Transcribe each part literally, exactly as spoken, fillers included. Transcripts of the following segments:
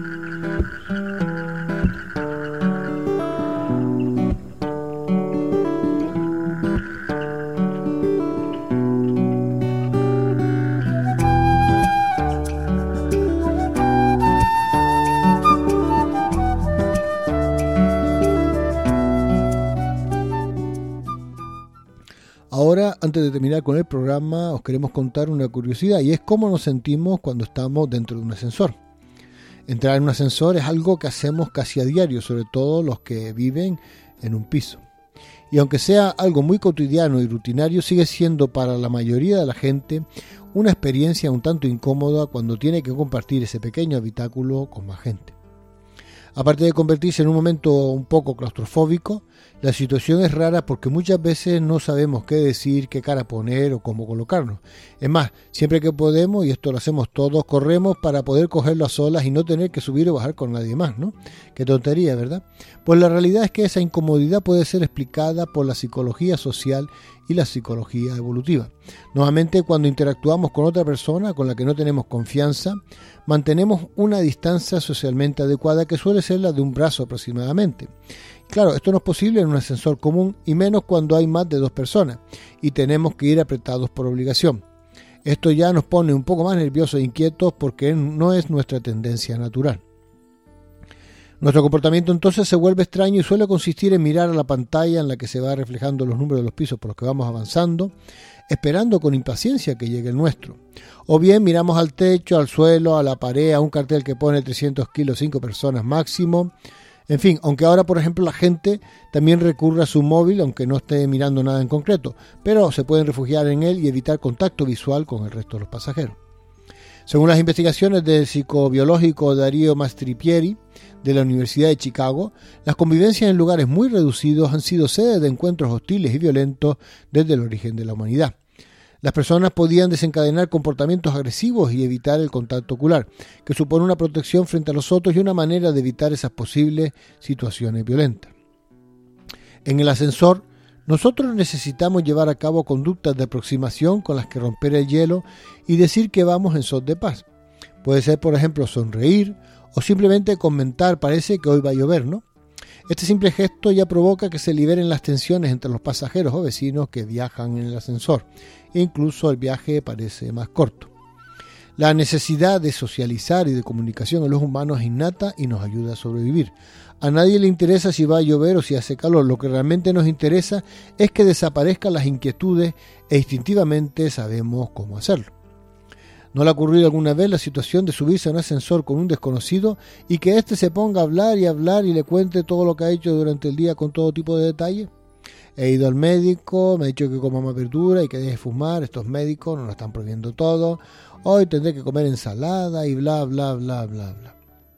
Ahora, antes de terminar con el programa, os queremos contar una curiosidad, y es cómo nos sentimos cuando estamos dentro de un ascensor. Entrar en un ascensor es algo que hacemos casi a diario, sobre todo los que viven en un piso. Y aunque sea algo muy cotidiano y rutinario, sigue siendo para la mayoría de la gente una experiencia un tanto incómoda cuando tiene que compartir ese pequeño habitáculo con más gente. Aparte de convertirse en un momento un poco claustrofóbico, la situación es rara porque muchas veces no sabemos qué decir, qué cara poner o cómo colocarnos. Es más, siempre que podemos, y esto lo hacemos todos, corremos para poder cogerlo a solas y no tener que subir o bajar con nadie más, ¿no? Qué tontería, ¿verdad? Pues la realidad es que esa incomodidad puede ser explicada por la psicología social y la psicología evolutiva. Nuevamente, cuando interactuamos con otra persona con la que no tenemos confianza, mantenemos una distancia socialmente adecuada que suele ser la de un brazo aproximadamente. Claro, esto no es posible en un ascensor común y menos cuando hay más de dos personas y tenemos que ir apretados por obligación. Esto ya nos pone un poco más nerviosos e inquietos porque no es nuestra tendencia natural. Nuestro comportamiento entonces se vuelve extraño y suele consistir en mirar a la pantalla en la que se va reflejando los números de los pisos por los que vamos avanzando, esperando con impaciencia que llegue el nuestro. O bien miramos al techo, al suelo, a la pared, a un cartel que pone trescientos kilos, cinco personas máximo. En fin, aunque ahora, por ejemplo, la gente también recurre a su móvil, aunque no esté mirando nada en concreto, pero se pueden refugiar en él y evitar contacto visual con el resto de los pasajeros. Según las investigaciones del psicobiológico Darío Mastropieri de la Universidad de Chicago, las convivencias en lugares muy reducidos han sido sede de encuentros hostiles y violentos desde el origen de la humanidad. Las personas podían desencadenar comportamientos agresivos y evitar el contacto ocular, que supone una protección frente a los otros y una manera de evitar esas posibles situaciones violentas. En el ascensor, nosotros necesitamos llevar a cabo conductas de aproximación con las que romper el hielo y decir que vamos en son de paz. Puede ser, por ejemplo, sonreír o simplemente comentar, parece que hoy va a llover, ¿no? Este simple gesto ya provoca que se liberen las tensiones entre los pasajeros o vecinos que viajan en el ascensor. E incluso el viaje parece más corto. La necesidad de socializar y de comunicación en los humanos es innata y nos ayuda a sobrevivir. A nadie le interesa si va a llover o si hace calor. Lo que realmente nos interesa es que desaparezcan las inquietudes e instintivamente sabemos cómo hacerlo. ¿No le ha ocurrido alguna vez la situación de subirse a un ascensor con un desconocido y que éste se ponga a hablar y hablar y le cuente todo lo que ha hecho durante el día con todo tipo de detalles? He ido al médico, me ha dicho que coma más verdura y que deje de fumar, estos médicos nos lo están prohibiendo todo, hoy tendré que comer ensalada y bla, bla, bla, bla, bla.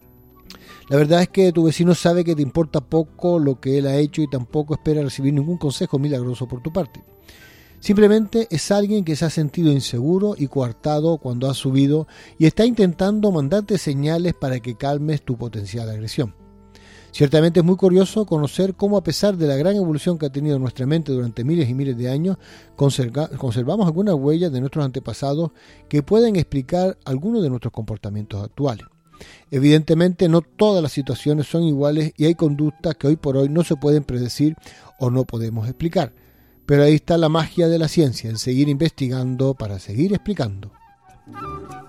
La verdad es que tu vecino sabe que te importa poco lo que él ha hecho y tampoco espera recibir ningún consejo milagroso por tu parte. Simplemente es alguien que se ha sentido inseguro y coartado cuando has subido y está intentando mandarte señales para que calmes tu potencial agresión. Ciertamente es muy curioso conocer cómo, a pesar de la gran evolución que ha tenido nuestra mente durante miles y miles de años, conserva, conservamos algunas huellas de nuestros antepasados que pueden explicar algunos de nuestros comportamientos actuales. Evidentemente no todas las situaciones son iguales y hay conductas que hoy por hoy no se pueden predecir o no podemos explicar. Pero ahí está la magia de la ciencia, en seguir investigando para seguir explicando.